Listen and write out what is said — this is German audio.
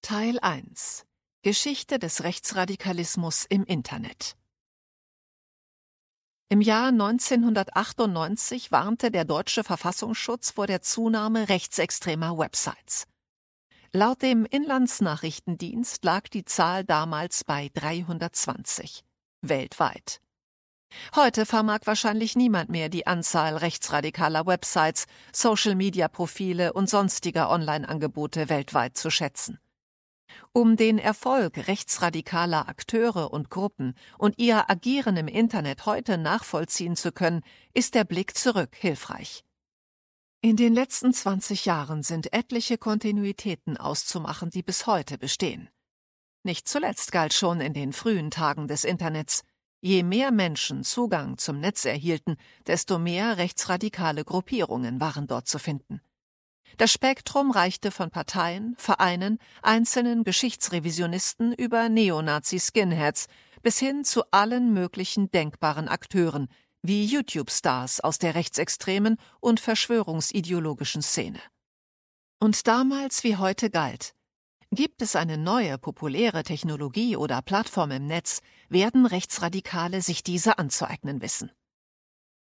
Teil 1 – Geschichte des Rechtsradikalismus im Internet. Im Jahr 1998 warnte der deutsche Verfassungsschutz vor der Zunahme rechtsextremer Websites. Laut dem Inlandsnachrichtendienst lag die Zahl damals bei 320, weltweit. Heute vermag wahrscheinlich niemand mehr die Anzahl rechtsradikaler Websites, Social-Media-Profile und sonstiger Online-Angebote weltweit zu schätzen. Um den Erfolg rechtsradikaler Akteure und Gruppen und ihr Agieren im Internet heute nachvollziehen zu können, ist der Blick zurück hilfreich. In den letzten 20 Jahren sind etliche Kontinuitäten auszumachen, die bis heute bestehen. Nicht zuletzt galt schon in den frühen Tagen des Internets: Je mehr Menschen Zugang zum Netz erhielten, desto mehr rechtsradikale Gruppierungen waren dort zu finden. Das Spektrum reichte von Parteien, Vereinen, einzelnen Geschichtsrevisionisten über Neonazi-Skinheads bis hin zu allen möglichen denkbaren Akteuren, wie YouTube-Stars aus der rechtsextremen und verschwörungsideologischen Szene. Und damals wie heute galt: Gibt es eine neue, populäre Technologie oder Plattform im Netz, werden Rechtsradikale sich diese anzueignen wissen.